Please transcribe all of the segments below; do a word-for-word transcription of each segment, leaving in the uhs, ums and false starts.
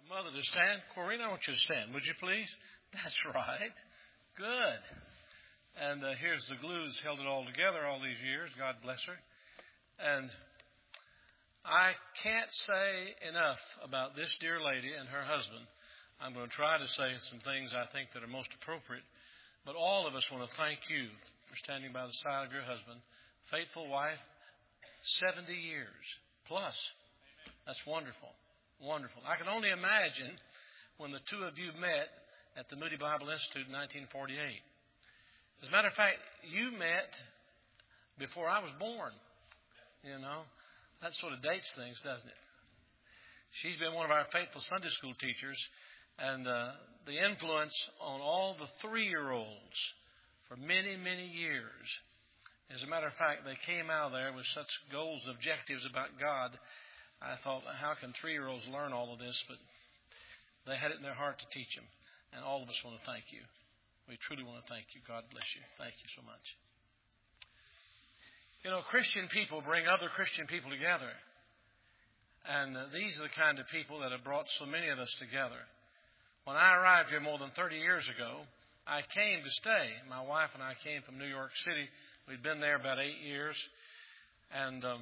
Mother to stand. Corrine, I want you to stand, would you please? That's right. Good. And uh, here's the glue that's held it all together all these years. God bless her. And I can't say enough about this dear lady and her husband. I'm going to try to say some things I think that are most appropriate. But all of us want to thank you for standing by the side of your husband. Faithful wife, seventy years plus. That's wonderful. Wonderful. I can only imagine when the two of you met at the Moody Bible Institute in nineteen forty-eight. As a matter of fact, you met before I was born. You know, that sort of dates things, doesn't it? She's been one of our faithful Sunday school teachers, and uh, the influence on all the three-year-olds for many, many years. As a matter of fact, they came out of there with such goals and objectives about God. I thought, how can three-year-olds learn all of this? But they had it in their heart to teach them. And all of us want to thank you. We truly want to thank you. God bless you. Thank you so much. You know, Christian people bring other Christian people together. And uh, these are the kind of people that have brought so many of us together. When I arrived here more than thirty years ago, I came to stay. My wife and I came from New York City. We'd been there about eight years. And um,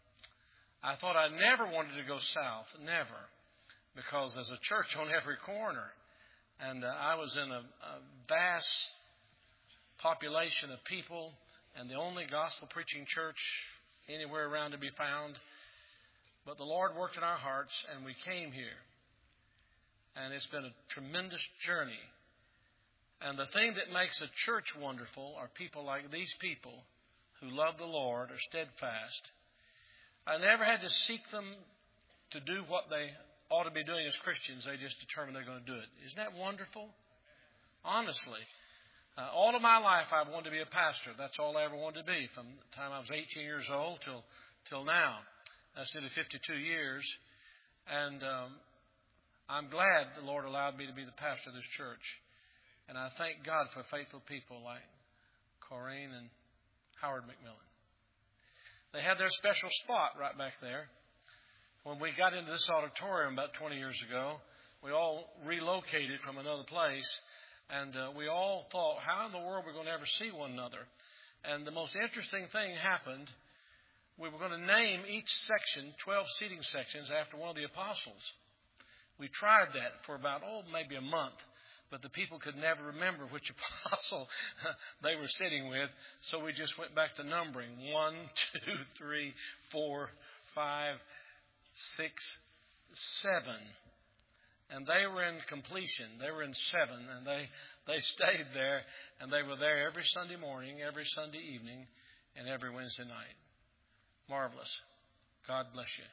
I thought I never wanted to go south. Never. Because there's a church on every corner. And uh, I was in a, a vast population of people and the only gospel-preaching church anywhere around to be found. But the Lord worked in our hearts, and we came here. And it's been a tremendous journey. And the thing that makes a church wonderful are people like these people who love the Lord, are steadfast. I never had to seek them to do what they ought to be doing as Christians. They just determined they're going to do it. Isn't that wonderful? Honestly. Uh, all of my life I've wanted to be a pastor. That's all I ever wanted to be from the time I was eighteen years old till till now. That's nearly fifty-two years. And um, I'm glad the Lord allowed me to be the pastor of this church. And I thank God for faithful people like Corrine and Howard McMillan. They had their special spot right back there. When we got into this auditorium about twenty years ago, we all relocated from another place. And uh, we all thought, how in the world are we going to ever see one another? And the most interesting thing happened. We were going to name each section, twelve seating sections, after one of the apostles. We tried that for about, oh, maybe a month. But the people could never remember which apostle they were sitting with. So we just went back to numbering. One, two, three, four, five, six, seven. And they were in completion. They were in seven. And they, they stayed there. And they were there every Sunday morning, every Sunday evening, and every Wednesday night. Marvelous. God bless you.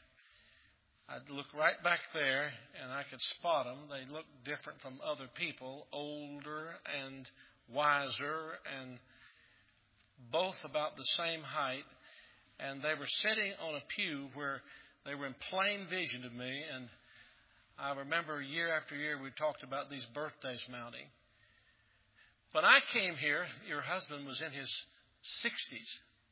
I'd look right back there, and I could spot them. They looked different from other people, older and wiser, and both about the same height. And they were sitting on a pew where they were in plain vision of me. And I remember year after year we talked about these birthdays mounting. When I came here, your husband was in his sixties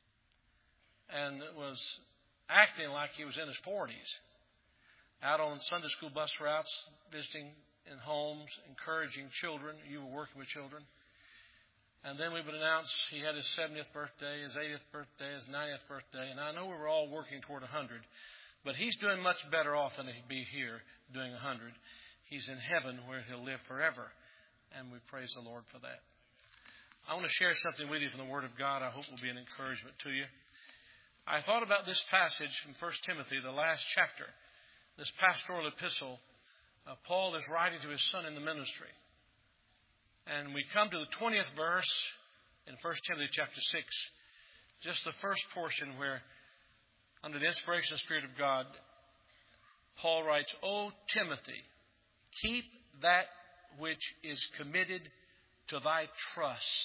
and was acting like he was in his forties. Out on Sunday school bus routes, visiting in homes, encouraging children. You were working with children. And then we would announce he had his seventieth birthday, his eightieth birthday, his ninetieth birthday. And I know we were all working toward one hundred. But he's doing much better off than he'd be here doing one hundred. He's in heaven where he'll live forever. And we praise the Lord for that. I want to share something with you from the Word of God I hope will be an encouragement to you. I thought about this passage from First Timothy, the last chapter. This pastoral epistle, uh, Paul is writing to his son in the ministry. And we come to the twentieth verse in First Timothy chapter six. Just the first portion where, under the inspiration of the Spirit of God, Paul writes, O Timothy, keep that which is committed to thy trust.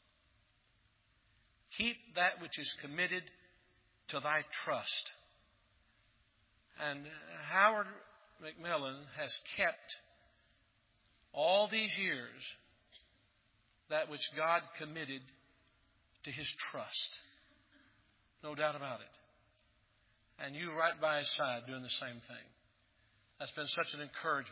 Keep that which is committed to thy trust. And Howard McMillan has kept all these years that which God committed to his trust. No doubt about it. And you right by his side doing the same thing. That's been such an encouragement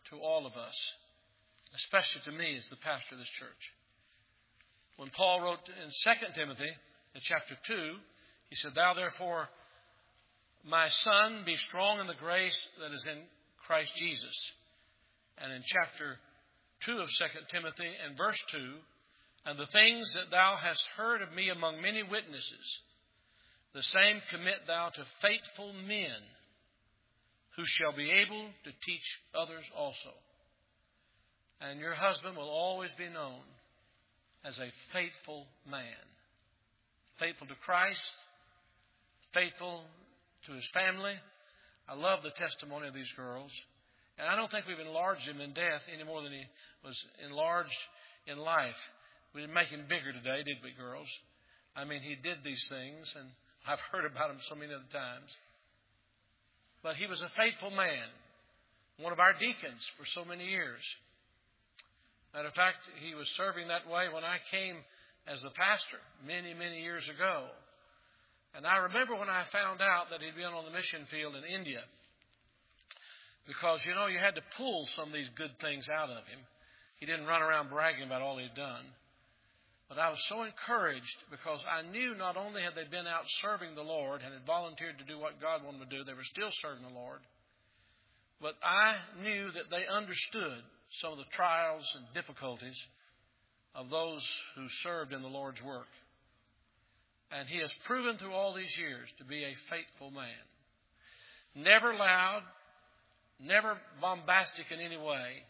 to all of us, especially to me as the pastor of this church. When Paul wrote in Second Timothy, in chapter two, he said, "Thou therefore, my son, be strong in the grace that is in Christ Jesus." And in chapter two of Second Timothy and verse two, "And the things that thou hast heard of me among many witnesses, the same commit thou to faithful men, who shall be able to teach others also." And your husband will always be known as a faithful man. Faithful to Christ, faithful to his family. I love the testimony of these girls. And I don't think we've enlarged him in death any more than he was enlarged in life. We didn't make him bigger today, did we, girls? I mean, he did these things, and I've heard about him so many other times. But he was a faithful man, one of our deacons for so many years. Matter of fact, he was serving that way when I came as the pastor many, many years ago. And I remember when I found out that he'd been on the mission field in India. Because, you know, you had to pull some of these good things out of him. He didn't run around bragging about all he'd done. But I was so encouraged because I knew not only had they been out serving the Lord and had volunteered to do what God wanted them to do, they were still serving the Lord. But I knew that they understood some of the trials and difficulties of those who served in the Lord's work. And he has proven through all these years to be a faithful man. Never loud, never bombastic in any way.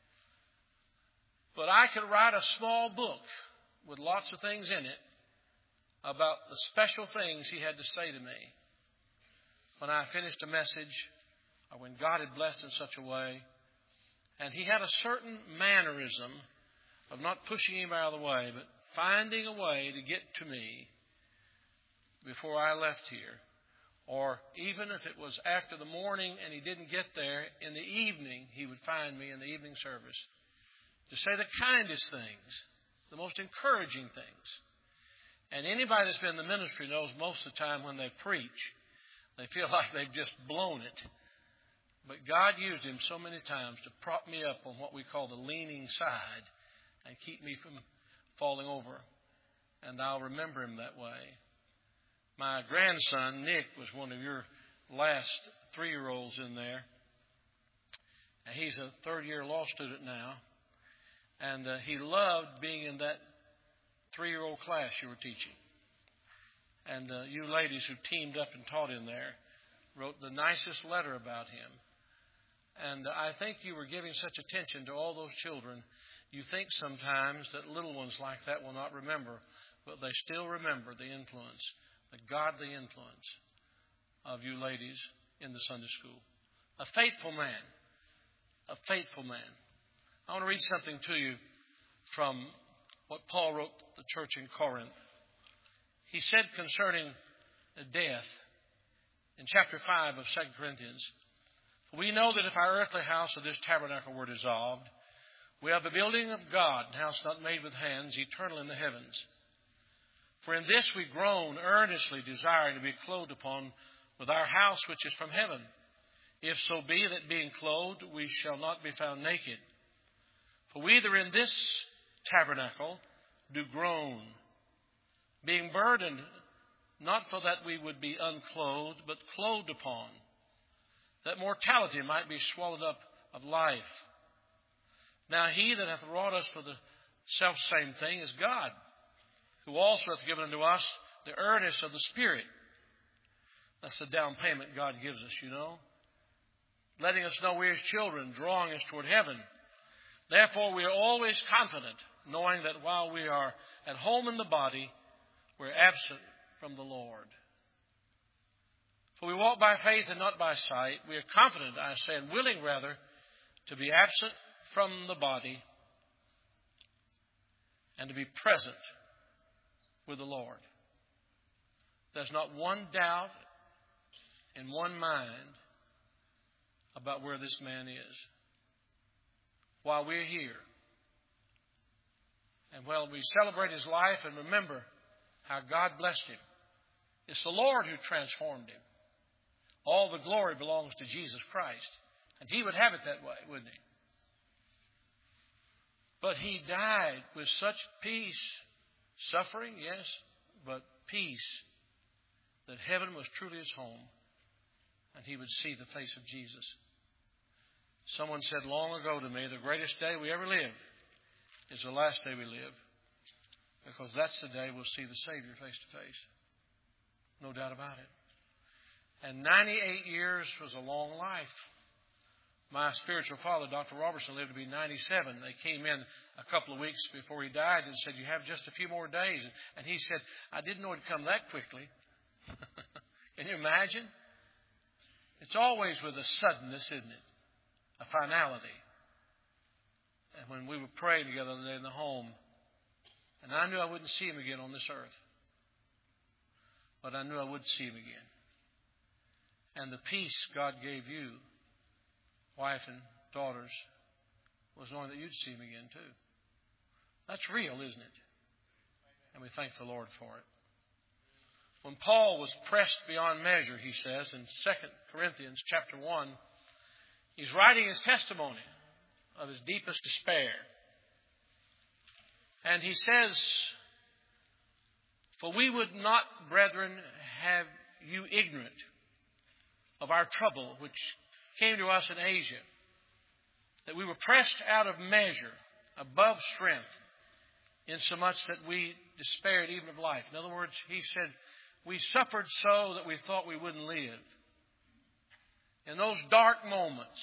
But I could write a small book with lots of things in it about the special things he had to say to me when I finished a message or when God had blessed in such a way. And he had a certain mannerism of not pushing him out of the way, but finding a way to get to me before I left here. Or even if it was after the morning and he didn't get there, in the evening he would find me in the evening service to say the kindest things, the most encouraging things. And anybody that's been in the ministry knows most of the time when they preach, they feel like they've just blown it. But God used him so many times to prop me up on what we call the leaning side and keep me from falling over. And I'll remember him that way. My grandson, Nick, was one of your last three-year-olds in there. And he's a third-year law student now. And uh, he loved being in that three-year-old class you were teaching. And uh, you ladies who teamed up and taught in there wrote the nicest letter about him. And I think you were giving such attention to all those children. You think sometimes that little ones like that will not remember, but they still remember the influence, the godly influence of you ladies in the Sunday school. A faithful man. A faithful man. I want to read something to you from what Paul wrote to the church in Corinth. He said concerning death in chapter five of Second Corinthians, "We know that if our earthly house of this tabernacle were dissolved, we have the building of God, a house not made with hands, eternal in the heavens. For in this we groan, earnestly desiring to be clothed upon with our house which is from heaven. If so be that being clothed we shall not be found naked. For we that are in this tabernacle do groan, being burdened, not for that we would be unclothed, but clothed upon, that mortality might be swallowed up of life. Now he that hath wrought us for the selfsame thing is God, who also hath given unto us the earnest of the Spirit." That's the down payment God gives us, you know. Letting us know we're His children, drawing us toward heaven. "Therefore we are always confident, knowing that while we are at home in the body, we're absent from the Lord. For we walk by faith and not by sight. We are confident, I say, and willing rather, to be absent from the body and to be present with the Lord." There's not one doubt in one mind about where this man is while we're here. And while we celebrate his life and remember how God blessed him, it's the Lord who transformed him. All the glory belongs to Jesus Christ. And He would have it that way, wouldn't He? But He died with such peace, suffering, yes, but peace, that heaven was truly His home, and He would see the face of Jesus. Someone said long ago to me, the greatest day we ever live is the last day we live, because that's the day we'll see the Savior face to face. No doubt about it. And ninety-eight years was a long life. My spiritual father, Doctor Robertson, lived to be ninety-seven. They came in a couple of weeks before he died and said, "You have just a few more days." And he said, "I didn't know it'd come that quickly." Can you imagine? It's always with a suddenness, isn't it? A finality. And when we were praying together the other day in the home, and I knew I wouldn't see him again on this earth, but I knew I would see him again. And the peace God gave you, wife and daughters, was knowing that you'd see him again too. That's real, isn't it? And we thank the Lord for it. When Paul was pressed beyond measure, he says in Second Corinthians chapter one, he's writing his testimony of his deepest despair. And he says, "For we would not, brethren, have you ignorant of our trouble which came to us in Asia, that we were pressed out of measure, above strength, insomuch that we despaired even of life." In other words, he said, we suffered so that we thought we wouldn't live. In those dark moments.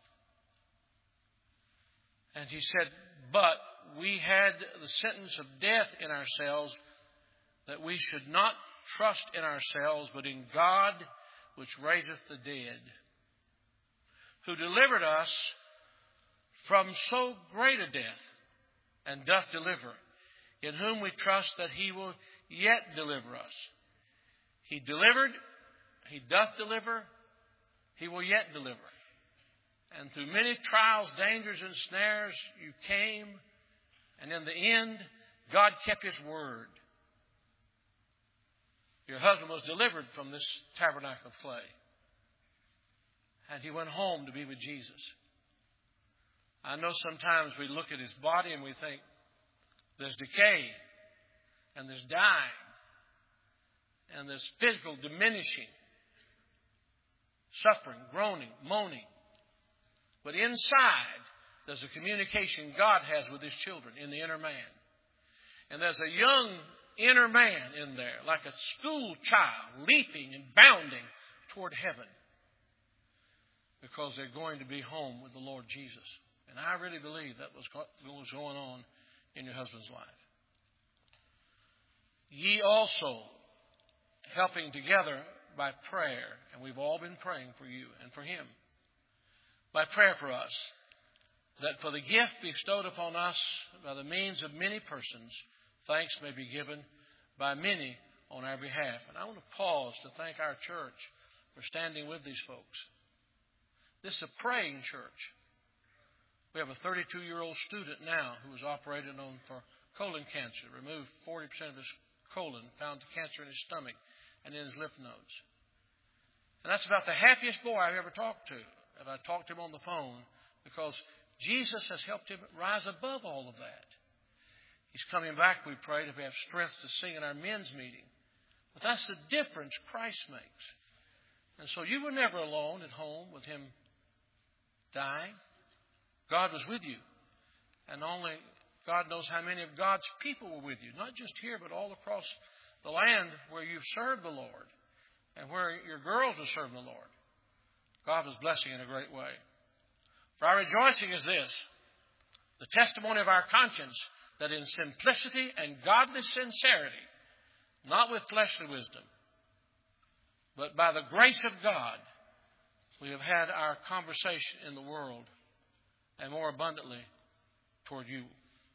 And he said, but we had the sentence of death in ourselves, that we should not trust in ourselves, but in God, which raiseth the dead, who delivered us from so great a death, and doth deliver, in whom we trust that He will yet deliver us. He delivered, He doth deliver, He will yet deliver. And through many trials, dangers, and snares you came, and in the end, God kept His word. Your husband was delivered from this tabernacle of clay, and he went home to be with Jesus. I know sometimes we look at his body and we think there's decay, and there's dying, and there's physical diminishing, suffering, groaning, moaning. But inside, there's a communication God has with His children in the inner man. And there's a young inner man in there, like a school child, leaping and bounding toward heaven, because they're going to be home with the Lord Jesus. And I really believe that was what was going on in your husband's life. Ye also, helping together by prayer, and we've all been praying for you and for him, by prayer for us, that for the gift bestowed upon us by the means of many persons, thanks may be given by many on our behalf. And I want to pause to thank our church for standing with these folks. This is a praying church. We have a thirty-two-year-old student now who was operated on for colon cancer, removed forty percent of his colon, found cancer in his stomach and in his lymph nodes. And that's about the happiest boy I've ever talked to. And I talked to him on the phone because Jesus has helped him rise above all of that. He's coming back, we pray, to have strength to sing in our men's meeting. But that's the difference Christ makes. And so you were never alone at home with him dying. God was with you. And only God knows how many of God's people were with you. Not just here, but all across the land where you've served the Lord and where your girls are serving the Lord. God was blessing in a great way. For our rejoicing is this, the testimony of our conscience, that in simplicity and godly sincerity, not with fleshly wisdom, but by the grace of God, we have had our conversation in the world, and more abundantly toward you.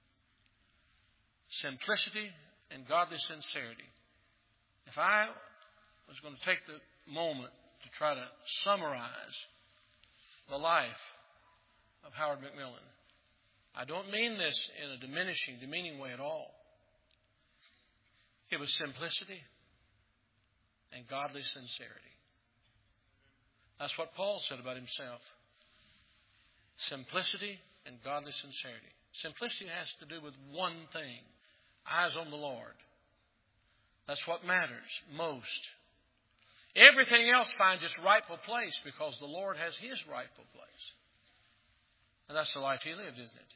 Simplicity and godly sincerity. If I was going to take the moment to try to summarize the life of Howard McMillan, I don't mean this in a diminishing, demeaning way at all. It was simplicity and godly sincerity. That's what Paul said about himself. Simplicity and godly sincerity. Simplicity has to do with one thing: eyes on the Lord. That's what matters most. Everything else finds its rightful place because the Lord has His rightful place. And that's the life He lived, isn't it?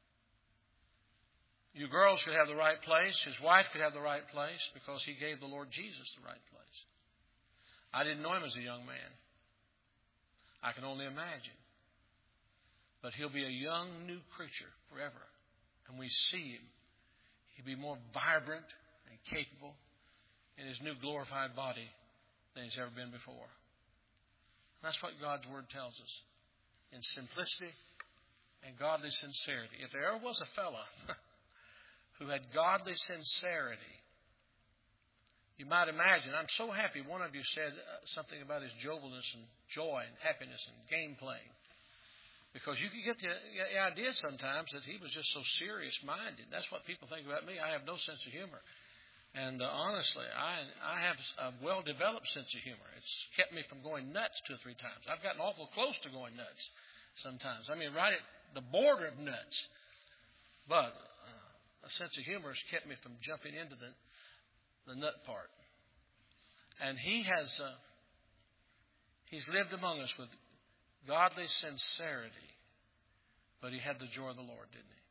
You girls could have the right place. His wife could have the right place because He gave the Lord Jesus the right place. I didn't know Him as a young man. I can only imagine. But He'll be a young, new creature forever. And we see Him. He'll be more vibrant and capable in His new glorified body than He's ever been before. That's what God's Word tells us. In simplicity and godly sincerity. If there ever was a fellow who had godly sincerity, you might imagine, I'm so happy one of you said something about his jovialness and joy and happiness and game playing. Because you could get the idea sometimes that he was just so serious-minded. That's what people think about me. I have no sense of humor. And uh, honestly, I I have a well-developed sense of humor. It's kept me from going nuts two or three times. I've gotten awful close to going nuts sometimes. I mean, right at the border of nuts. But uh, a sense of humor has kept me from jumping into the, the nut part. And he has uh, he's lived among us with godly sincerity. But he had the joy of the Lord, didn't he?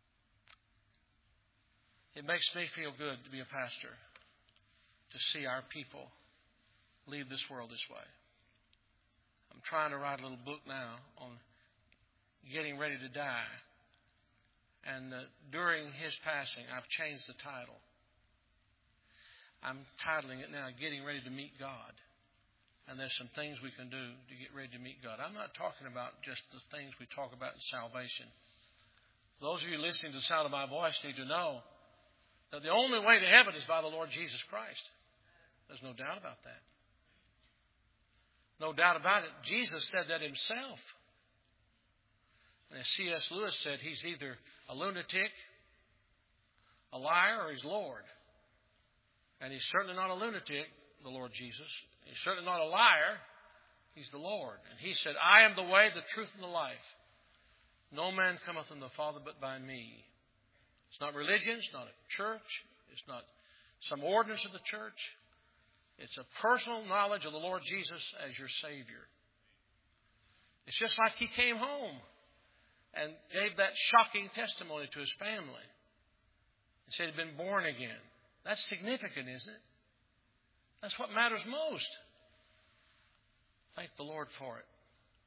It makes me feel good to be a pastor, to see our people leave this world this way. I'm trying to write a little book now on getting ready to die. And uh, during his passing, I've changed the title. I'm titling it now, Getting Ready to Meet God. And there's some things we can do to get ready to meet God. I'm not talking about just the things we talk about in salvation. Those of you listening to the sound of my voice need to know that the only way to heaven is by the Lord Jesus Christ. There's no doubt about that. No doubt about it. Jesus said that Himself. And as C S Lewis said, He's either a lunatic, a liar, or He's Lord. And He's certainly not a lunatic, the Lord Jesus. He's certainly not a liar. He's the Lord. And He said, I am the way, the truth, and the life. No man cometh unto the Father but by me. It's not religion. It's not a church. It's not some ordinance of the church. It's a personal knowledge of the Lord Jesus as your Savior. It's just like He came home and gave that shocking testimony to His family. He said He'd been born again. That's significant, isn't it? That's what matters most. Thank the Lord for it.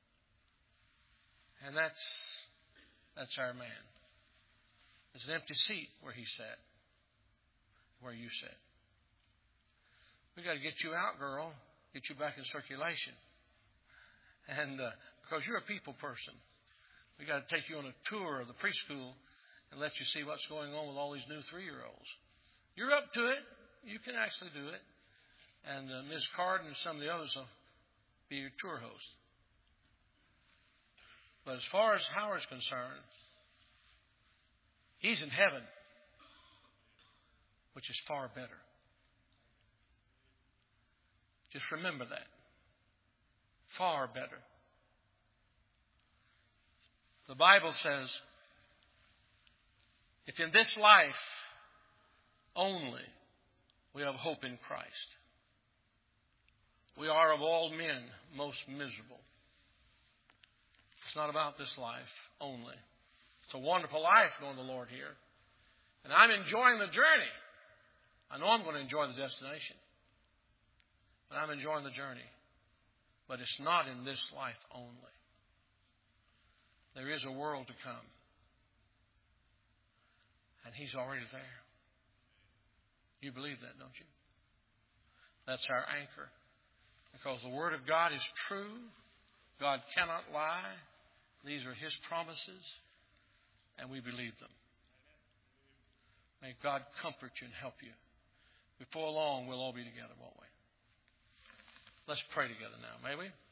And that's that's our man. There's an empty seat where he sat, where you sat. We've got to get you out, girl, get you back in circulation. And uh, because you're a people person, we've got to take you on a tour of the preschool and let you see what's going on with all these new three-year-olds. You're up to it. You can actually do it. And uh, Miz Carden and some of the others will be your tour host. But as far as Howard's concerned, he's in heaven, which is far better. Just remember that. Far better. The Bible says, if in this life only we have hope in Christ, we are of all men most miserable. It's not about this life only. It's a wonderful life knowing the Lord here. And I'm enjoying the journey. I know I'm going to enjoy the destination. But I'm enjoying the journey. But it's not in this life only. There is a world to come. And He's already there. You believe that, don't you? That's our anchor. Because the Word of God is true. God cannot lie. These are His promises. And we believe them. May God comfort you and help you. Before long, we'll all be together, won't we? Let's pray together now, may we?